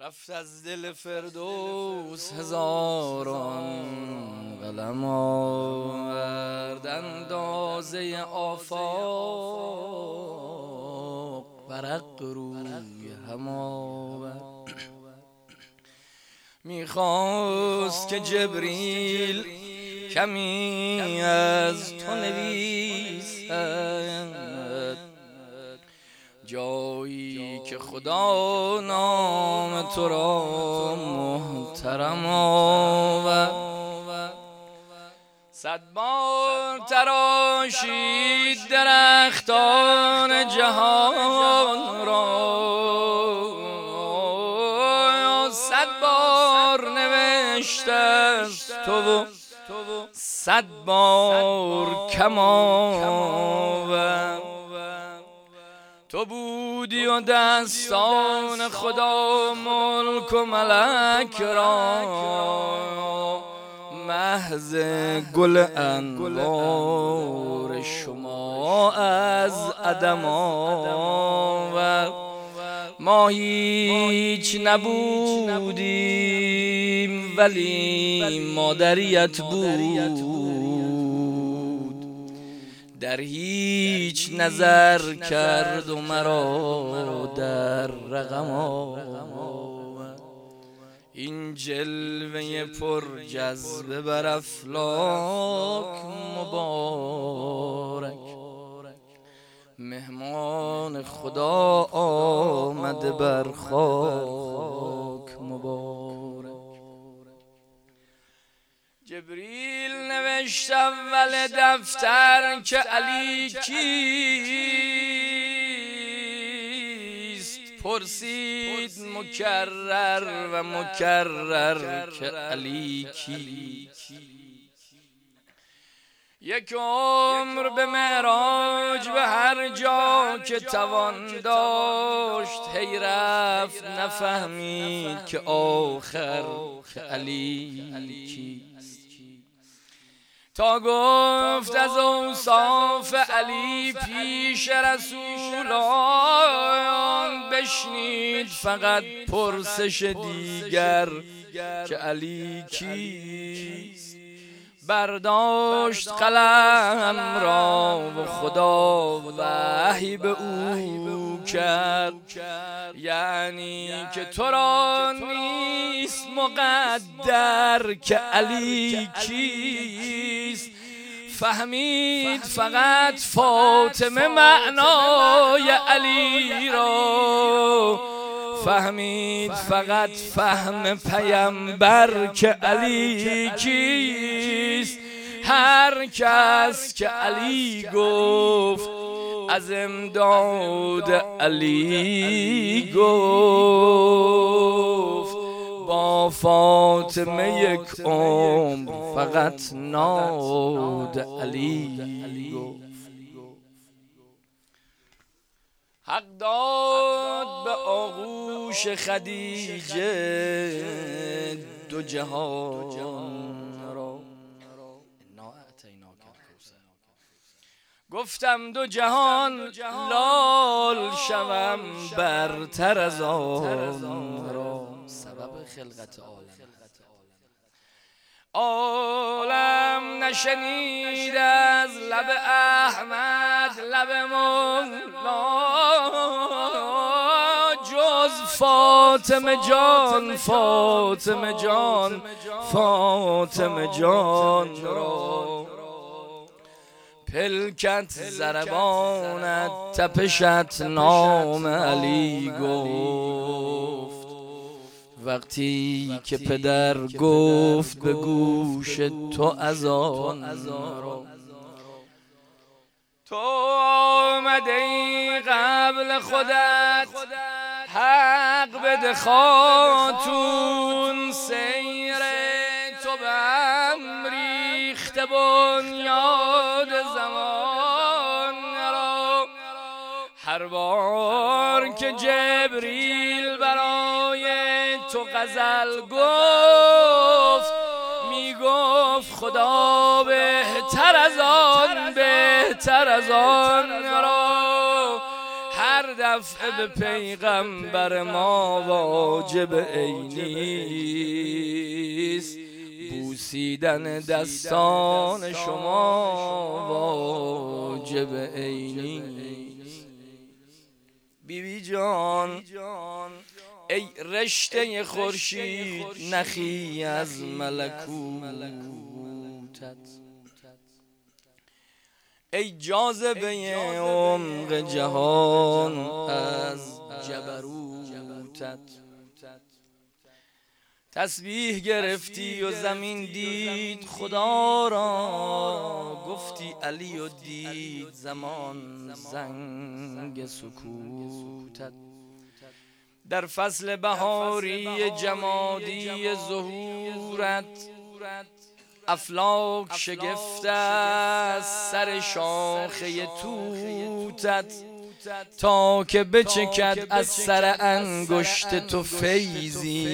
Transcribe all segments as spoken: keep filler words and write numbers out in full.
رفت از دل فردوس هزاران قلم آورد، اندازه آفاق ورق روی هم آورد. میخواست که جبریل کمی از تو نویسد، جایی که خدا نام تو را محترم آورد. صد بار تراشید درختان جهان را، صد بار نوشته است تو و صد بار کم آورد. تو بودی و دستان خدا ملک و ملک را، محض گل انوار شما از عدم آورد. ما هیچ نبودیم ولی مادریت بود، در هیچ نظر کرد و مرا در رقم آورد. این جلوه پر جذبه بر افلاک مبارک، مهمان خدا آمده بر خاک مبارک. جبریل نوشت اول دفتر که علی کیست، پرسید مکرر و مکرر که علی کیست. یک عمر به معراج به هر جا که توان داشت، هی رفت نفهمید که آخر که علی کیست. تا گفت از اوصاف علی پیش رسولان، بشنید فقط پرسش دیگر که علی کیست. برداشت قلم را و خدا وحی به او کرد، یعنی که تو را نیست مقدر که علی کیست. فهمید فقط فاطمه معنای علی را، فهمید فقط فهم پیامبر که علی کیست. هر کس که علی گفت از امداد علی گفت، با فاطمه یک عمر فقط ناد علی گفت. حق داد به آغوش خدیجه دو جهان را، گفتم دو جهان لال شوم برتر از آن را. سبب خلقت عالم عالم نشنید از لب احمد لب مولا، جز فاطمه جان فاطمه جان فاطمه جان را. پلکت ضربانت تپشت نام علی گفت، وقتی که پدر گفت به گوش تو از آن را. تو آمده ای قبل خودت حق بده خاتون، سیر تو به هم ریخته بنیاد زمان را. هر بار که جبریل برای تو غزل گفت، میگفت خدا بهتر از آن بهتر از آن را. هر هر دفعه به پیغمبر ما واجب عینیست، بوسیدن دستان شما واجب عینیست. بیبی جان ای رشته خورشید نخی از ملکوتت، ای جاذبه عمق جهان از جبروتت، تسبیح گرفتی و زمین دید خدا را، گفتی علی و دید زمان زنگ سکوتت. در فصل بهاری جمادی ظهورت، افلاک شگفت از سر شاخه توتت، تا که بچکد از سر انگشت تو فیضی،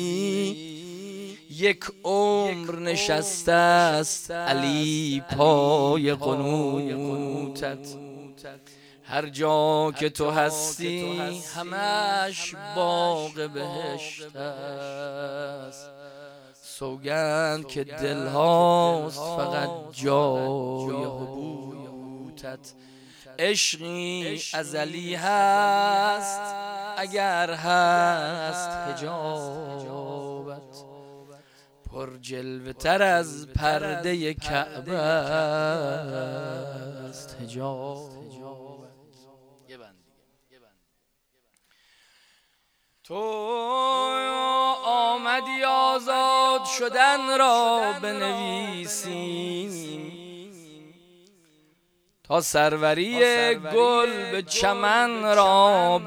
یک عمر نشسته است علی پای قنوتت. هر جا که تو هستی همش باغ بهشت است، سوگند که دل هاست فقط جای حبوتت. عشقی ازلی هست اگر هست حجابت، پر جلوه تر از پرده کعبه است حجابت. تو آمدی آزاد شدن را بنویسیم، تا سروری گل به چمن را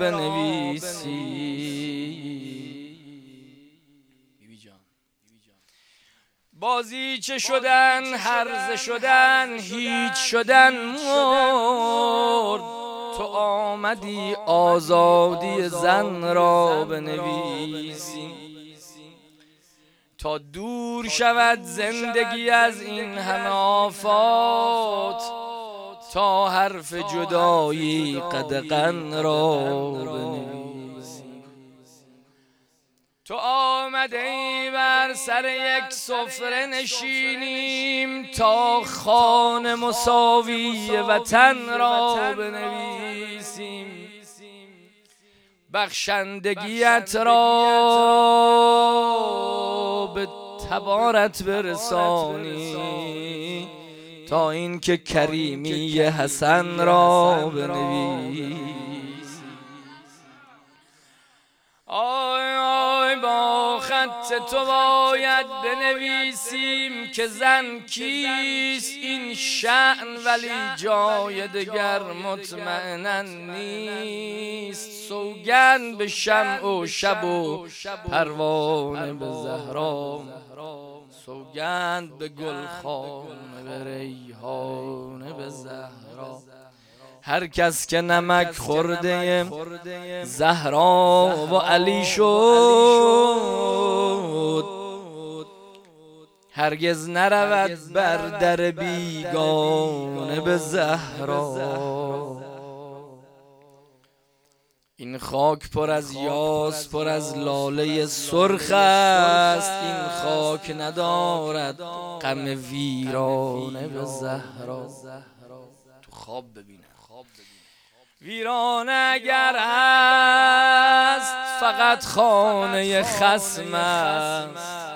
بنویسیم. بازی چه شدن، هرزه شدن، هیچ شدن مرد، تو آمدی آزادی زن را بنویسیم. تا دور شود زندگی از این همه آفات، تا حرف جدایی قدغن را بنویسیم. تو آمده ای بر سر یک سفره نشینیم، تا خوان مساوی وطن را بنویسیم. بخشندگیت را به تبارت برسانی، تا این که کریمی حسن را بنویسیم. آی آی با خط تو باید بنویسیم که زن کیست این شأن، ولی جای دگر مطمئنا نیست. سوگند به شمع و شب و پروانه به زهرا، سوگند به گلخانه به ریحانه به زهرا. هر کس که نمک خورده زهرا و علی شد، هرگز نرود بر در بیگانه به زهرا. این خاک پر از یاس، پر از لاله سرخ است، این خاک ندارد غم ویرانه به زهرا. تو خواب ببینه ویرانه اگر هست فقط خانه خصم است،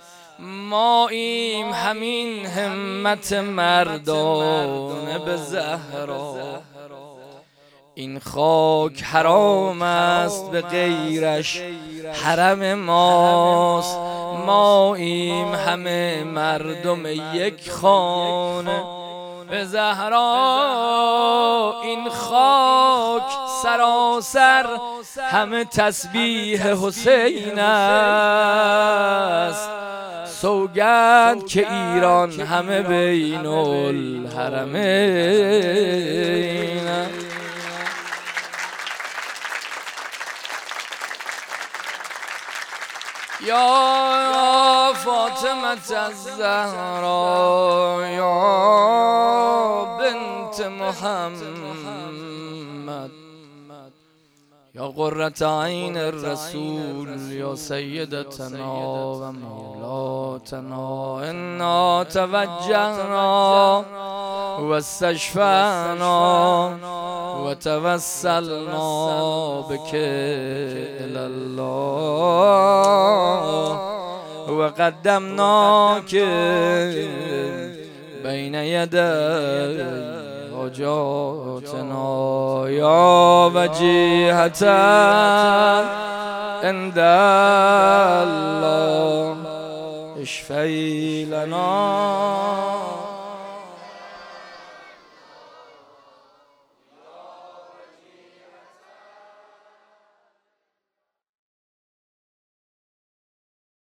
ماییم همین همت مردانه به زهرا. این خاک حرام است به غیرش حرم ماست، ماییم همه مردم یک خانه به زهرا. این خاک سراسر همه تسبیح حسین است، سوگند که ایران همه بین الحرمین است. یا فاطمه الزهرا یا بنت محمد، یا قرة عین الرسول یا سیدتنا و مولاتنا انا توجهنا و استشفعنا و توسلنا بک الی الله و قدمناک بین یدی حاجاتنا یا وجیهة عند الله اشفعی لنا